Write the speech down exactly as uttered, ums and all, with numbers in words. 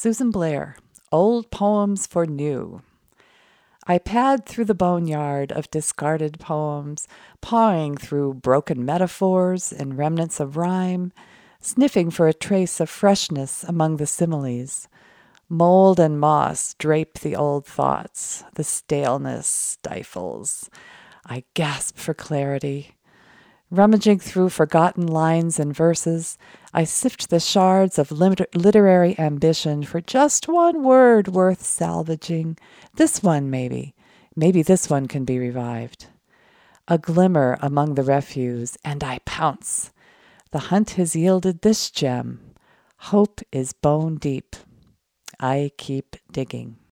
Susan Blair, Old Poems for New. I pad through the boneyard of discarded poems, pawing through broken metaphors and remnants of rhyme, sniffing for a trace of freshness among the similes. Mold and moss drape the old thoughts. The staleness stifles. I gasp for clarity. Rummaging through forgotten lines and verses, I sift the shards of liter- literary ambition for just one word worth salvaging. This one, maybe. Maybe this one can be revived. A glimmer among the refuse, and I pounce. The hunt has yielded this gem. Hope is bone deep. I keep digging.